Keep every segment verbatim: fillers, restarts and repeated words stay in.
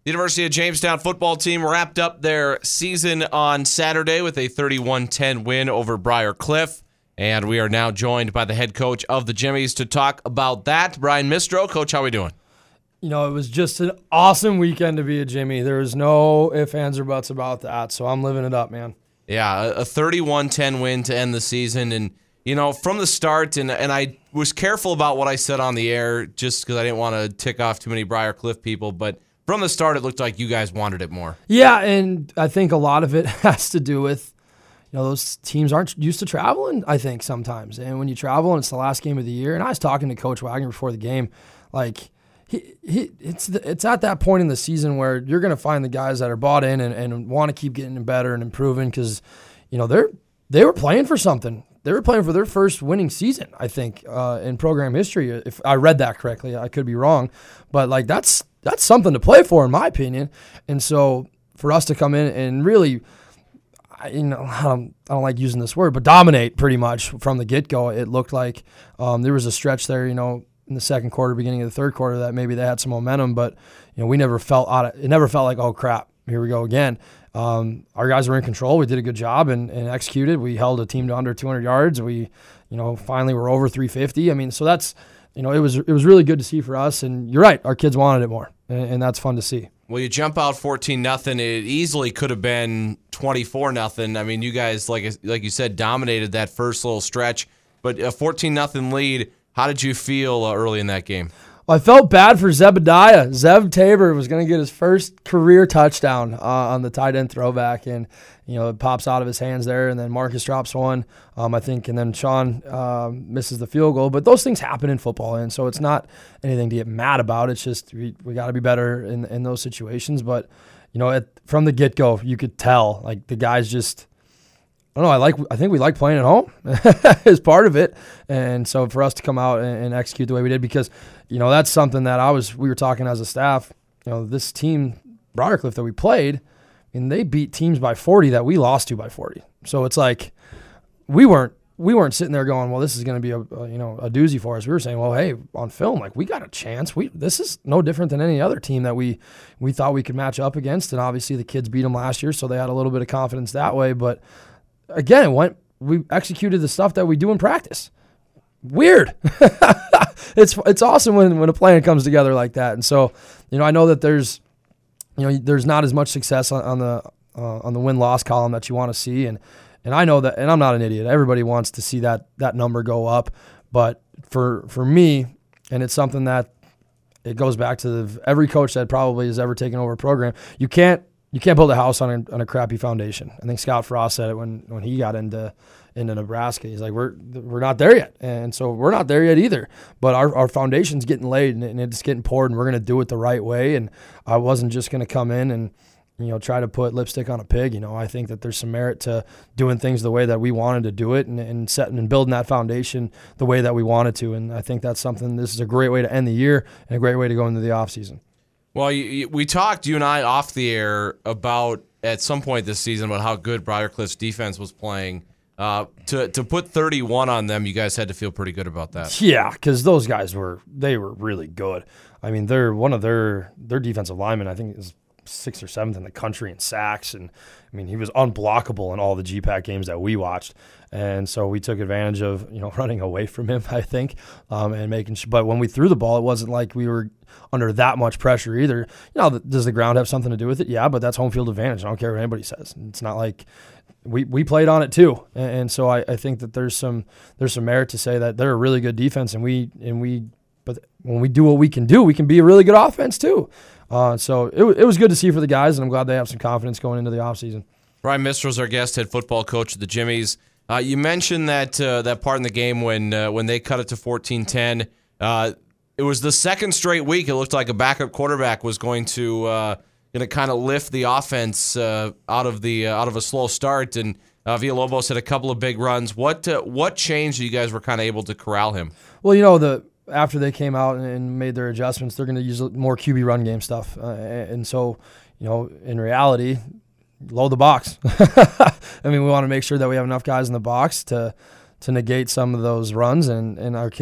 The University of Jamestown football team wrapped up their season on Saturday with a thirty-one ten win over Briar Cliff. And we are now joined by the head coach of the Jimmies to talk about that. Brian Mistro. Coach, how are we doing? You know, it was just an awesome weekend to be a Jimmy. There was no ifs, ands, or buts about that, so I'm living it up, man. Yeah, a thirty-one ten win to end the season. And, you know, from the start, and, and I was careful about what I said on the air just because I didn't want to tick off too many Briar Cliff people, but from the start, it looked like you guys wanted it more. Yeah, and I think a lot of it has to do with, you know, those teams aren't used to traveling, I think, sometimes. And when you travel and it's the last game of the year, and I was talking to Coach Wagner before the game, like, he, he it's the, it's at that point in the season where you're going to find the guys that are bought in and, and want to keep getting better and improving because, you know, they're they were playing for something. They were playing for their first winning season, I think, uh, in program history. If I read that correctly, I could be wrong. But, like, that's that's something to play for, in my opinion. And so for us to come in and really, you know, I don't, I don't like using this word, but dominate pretty much from the get-go, it looked like um, there was a stretch there, you know, in the second quarter, beginning of the third quarter, that maybe they had some momentum. But, you know, we never felt out of, it never felt like, oh, crap, here we go again. Um, our guys were in control. We did a good job and, and executed. We held a team to under two hundred yards. We, you know, finally were over three fifty. I mean, so that's, you know, it was it was really good to see for us. And you're right, our kids wanted it more, and, and that's fun to see. Well, you jump out fourteen nothing. It easily could have been twenty-four nothing. I mean, you guys, like like you said, dominated that first little stretch. But a fourteen nothing lead, how did you feel uh, early in that game? Well, I felt bad for Zebediah. Zeb Tabor was going to get his first career touchdown uh, on the tight end throwback, and you know it pops out of his hands there, and then Marcus drops one, um, I think, and then Sean uh, misses the field goal. But those things happen in football, and so it's not anything to get mad about. It's just we, we got to be better in in those situations. But you know, at, from the get go, you could tell like the guys just. I don't know. I like. I think we like playing at home as part of it, and so for us to come out and, and execute the way we did, because you know that's something that I was. We were talking as a staff. You know, this team, Briar Cliff, that we played, and they beat teams by forty that we lost to by forty. So it's like we weren't we weren't sitting there going, well, this is going to be a, a you know a doozy for us. We were saying, well, hey, on film, like we got a chance. We this is no different than any other team that we we thought we could match up against, and obviously the kids beat them last year, so they had a little bit of confidence that way, but. Again, it went. We executed the stuff that we do in practice. Weird. it's it's awesome when, when a plan comes together like that. And so, you know, I know that there's, you know, there's not as much success on, on the uh, on the win loss column that you want to see, and and I know that, and I'm not an idiot. Everybody wants to see that that number go up, but for for me, and it's something that it goes back to the, every coach that probably has ever taken over a program. You can't. You can't build a house on a, on a crappy foundation. I think Scott Frost said it when, when he got into into Nebraska. He's like, we're we're not there yet, and so we're not there yet either. But our, our foundation's getting laid, and, and it's getting poured, and we're going to do it the right way. And I wasn't just going to come in and you know try to put lipstick on a pig. You know, I think that there's some merit to doing things the way that we wanted to do it, and, and setting and building that foundation the way that we wanted to. And I think that's something. This is a great way to end the year and a great way to go into the off season. Well, you, you, we talked, you and I, off the air about, at some point this season, about how good Briar Cliff's defense was playing. Uh, to to put thirty-one on them, you guys had to feel pretty good about that. Yeah, because those guys were, they were really good. I mean, they're one of their, their defensive linemen, I think, is sixth or seventh in the country in sacks. And, I mean, he was unblockable in all the G PAC games that we watched. And so we took advantage of, you know, running away from him, I think, um, and making sure. But when we threw the ball, it wasn't like we were under that much pressure either. You know, does the ground have something to do with it? Yeah, but that's home field advantage. I don't care what anybody says. It's not like we, we played on it too. And, and so I, I think that there's some there's some merit to say that they're a really good defense, and we and we but when we do what we can do, we can be a really good offense too. Uh, so it it was good to see for the guys, and I'm glad they have some confidence going into the offseason. Brian Mistro's our guest, head football coach of the Jimmies. Uh, you mentioned that uh, that part in the game when uh, when they cut it to fourteen ten. Uh, it was the second straight week. It looked like a backup quarterback was going to uh, going to kind of lift the offense uh, out of the uh, out of a slow start. And uh, Villalobos had a couple of big runs. What uh, what changed? You guys were kind of able to corral him. Well, you know the. After they came out and made their adjustments, they're going to use more Q B run game stuff. Uh, and so, you know, in reality, load the box. I mean, we want to make sure that we have enough guys in the box to to negate some of those runs, and, and our kids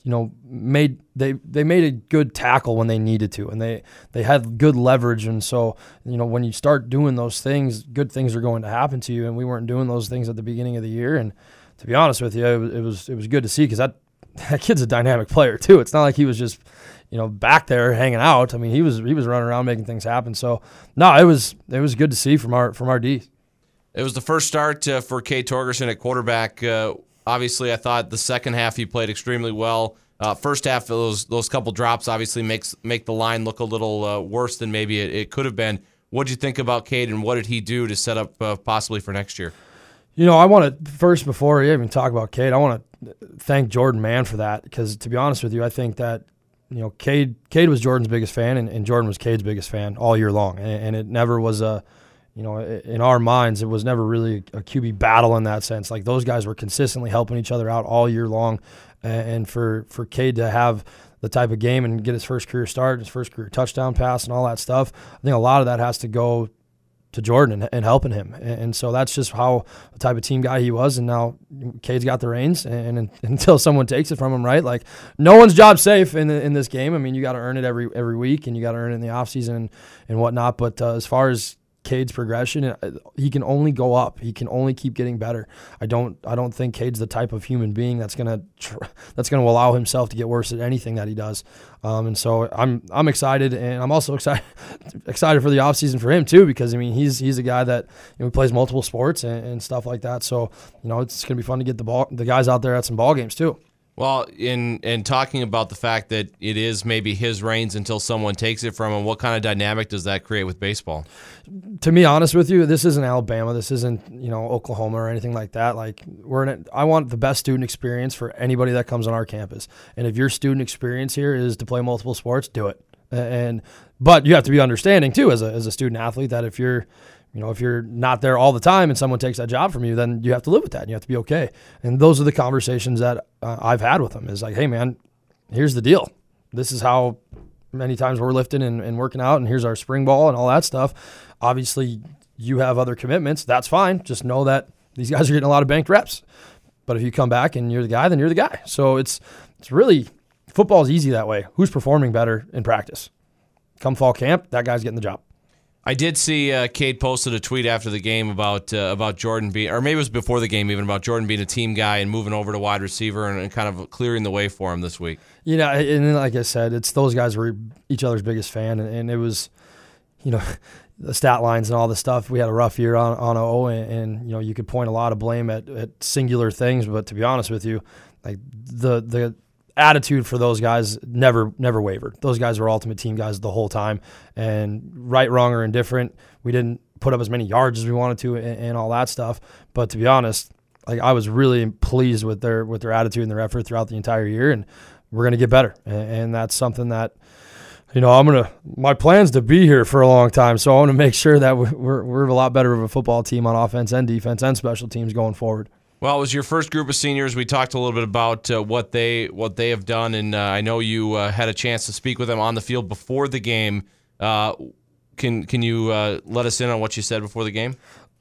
you know, made they they made a good tackle when they needed to, and they they had good leverage. And so, you know, when you start doing those things, good things are going to happen to you. And we weren't doing those things at the beginning of the year. And to be honest with you, it was it was, it was good to see, because that that kid's a dynamic player too. It's not like he was just, you know, back there hanging out. I mean, he was he was running around making things happen. So no, it was it was good to see from our from our D. It was the first start uh, for Cade Torgerson at quarterback. Uh, obviously, I thought the second half he played extremely well. Uh, first half, those those couple drops obviously makes make the line look a little uh, worse than maybe it, it could have been. What did you think about Cade, and what did he do to set up uh, possibly for next year? You know, I want to first, before I even talk about Cade, I want to thank Jordan Mann for that, because to be honest with you, I think that, you know, Cade Cade was Jordan's biggest fan, and, and Jordan was Cade's biggest fan all year long, and, and it never was a, you know, in our minds, it was never really a Q B battle in that sense. Like, those guys were consistently helping each other out all year long, and for for Cade to have the type of game and get his first career start, his first career touchdown pass, and all that stuff, I think a lot of that has to go to Jordan and, and helping him. And, and so that's just how the type of team guy he was. And now Cade's got the reins, and, and until someone takes it from him, right? Like, no one's job safe in in this game. I mean, you got to earn it every every week, and you got to earn it in the offseason and, and whatnot. But uh, as far as Cade's progression, he can only go up. He can only keep getting better. I don't I don't think Cade's the type of human being that's gonna tr- that's gonna allow himself to get worse at anything that he does. Um, and so I'm I'm excited, and I'm also excited excited for the offseason for him too, because I mean he's he's a guy that, you know, he plays multiple sports and, and stuff like that. So, you know, it's gonna be fun to get the ball the guys out there at some ball games too. Well, in in talking about the fact that it is maybe his reins until someone takes it from him, what kind of dynamic does that create with baseball? To be honest with you, this isn't Alabama. This isn't, you know, Oklahoma or anything like that. Like, we're in it. I want the best student experience for anybody that comes on our campus. And if your student experience here is to play multiple sports, do it. And but you have to be understanding too, as a as a student athlete, that if you're You know, if you're not there all the time and someone takes that job from you, then you have to live with that and you have to be okay. And those are the conversations that uh, I've had with them, is like, hey, man, here's the deal. This is how many times we're lifting and, and working out, and here's our spring ball and all that stuff. Obviously, you have other commitments. That's fine. Just know that these guys are getting a lot of banked reps. But if you come back and you're the guy, then you're the guy. So it's it's really – football is easy that way. Who's performing better in practice? Come fall camp, that guy's getting the job. I did see uh, Cade posted a tweet after the game about uh, about Jordan being, or maybe it was before the game even, about Jordan being a team guy and moving over to wide receiver and, and kind of clearing the way for him this week. You know, and like I said, it's those guys were each other's biggest fan, and, and it was, you know, the stat lines and all the stuff. We had a rough year on on O, and, and you know, you could point a lot of blame at, at singular things, but to be honest with you, like the the. attitude for those guys never never wavered. Those guys were ultimate team guys the whole time, and right, wrong, or indifferent, we didn't put up as many yards as we wanted to and, and all that stuff. But to be honest, like I was really pleased with their with their attitude and their effort throughout the entire year, and we're gonna get better. And, and that's something that, you know, I'm gonna my plan's to be here for a long time, so I want to make sure that we're we're a lot better of a football team on offense and defense and special teams going forward. Well, it was your first group of seniors. We talked a little bit about uh, what they what they have done, and uh, I know you uh, had a chance to speak with them on the field before the game. Uh, can can you uh, let us in on what you said before the game?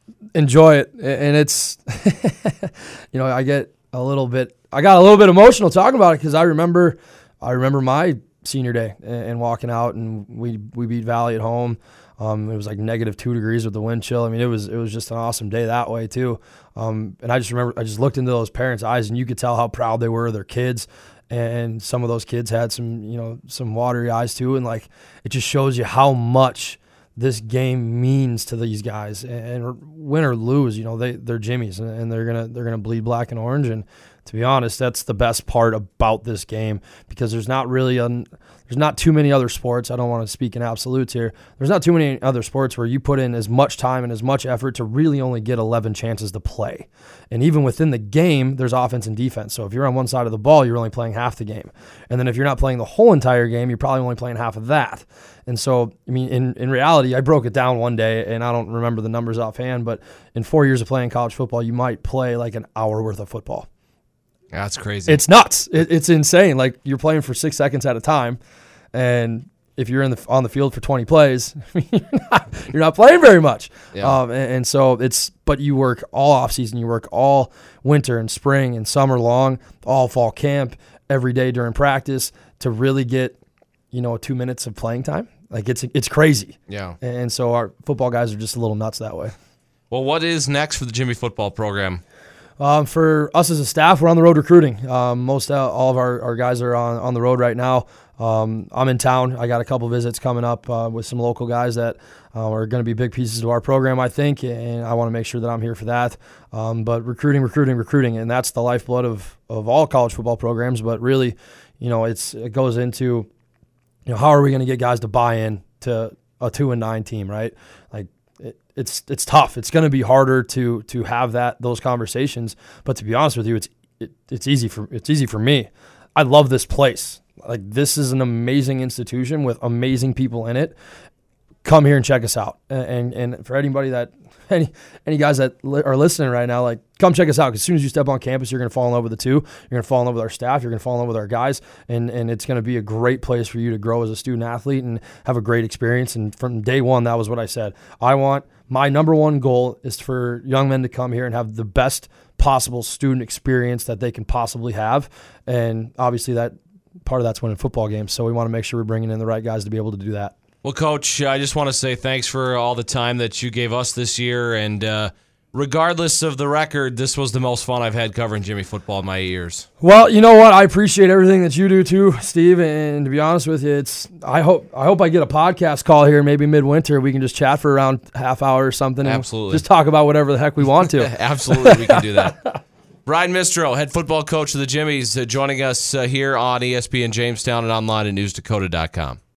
Enjoy it, and it's you know, I get a little bit I got a little bit emotional talking about it, because I remember I remember my senior day and, and walking out, and we we beat Valley at home. Um, it was like negative two degrees with the wind chill. I mean, it was it was just an awesome day that way too. Um, and I just remember I just looked into those parents' eyes, and you could tell how proud they were of their kids. And some of those kids had some, you know, some watery eyes too. And like, it just shows you how much this game means to these guys. And, and win or lose, you know, they they're Jimmies, and, and they're gonna they're gonna bleed black and orange. And to be honest, that's the best part about this game, because there's not really a, there's not too many other sports. I don't want to speak in absolutes here. There's not too many other sports where you put in as much time and as much effort to really only get eleven chances to play. And even within the game, there's offense and defense. So if you're on one side of the ball, you're only playing half the game. And then if you're not playing the whole entire game, you're probably only playing half of that. And so, I mean, in, in reality, I broke it down one day, and I don't remember the numbers offhand, but in four years of playing college football, you might play like an hour worth of football. That's crazy. It's nuts. It, it's insane. Like, you're playing for six seconds at a time, and if you're in the on the field for twenty plays, you're, not, you're not playing very much. Yeah. Um, and, and so it's, but you work all off season, you work all winter and spring and summer long, all fall camp, every day during practice to really get, you know, two minutes of playing time. Like it's it's crazy. Yeah. And so our football guys are just a little nuts that way. Well, what is next for the Jimmy football program? Um, for us as a staff, we're on the road recruiting. Um, most uh, all of our, our guys are on, on the road right now. Um, I'm in town. I got a couple visits coming up uh, with some local guys that uh, are going to be big pieces to our program, I think, and I want to make sure that I'm here for that. Um, but recruiting, recruiting, recruiting, and that's the lifeblood of, of all college football programs. But really, you know, it's it goes into, you know, how are we going to get guys to buy in to a two and nine team, right? Like it, it's it's tough. It's going to be harder to to have that those conversations. But to be honest with you, it's it, it's easy for it's easy for me. I love this place. Like this is an amazing institution with amazing people in it. Come here and check us out. And and, and for anybody that any any guys that li- are listening right now, like come check us out. Because as soon as you step on campus, you're going to fall in love with the two. You're going to fall in love with our staff. You're going to fall in love with our guys. And and it's going to be a great place for you to grow as a student athlete and have a great experience. And from day one, that was what I said. I want my number one goal is for young men to come here and have the best possible student experience that they can possibly have. And obviously that part of that's winning football games. So we want to make sure we're bringing in the right guys to be able to do that. Well, Coach, I just want to say thanks for all the time that you gave us this year. And uh, regardless of the record, this was the most fun I've had covering Jimmy football in my years. Well, you know what? I appreciate everything that you do too, Steve. And to be honest with you, it's I hope I hope I get a podcast call here maybe midwinter. We can just chat for around half hour or something. And Absolutely. just talk about whatever the heck we want to. Absolutely, we can do that. Brian Mistro, head football coach of the Jimmies, uh, joining us uh, here on E S P N Jamestown and online at news dakota dot com.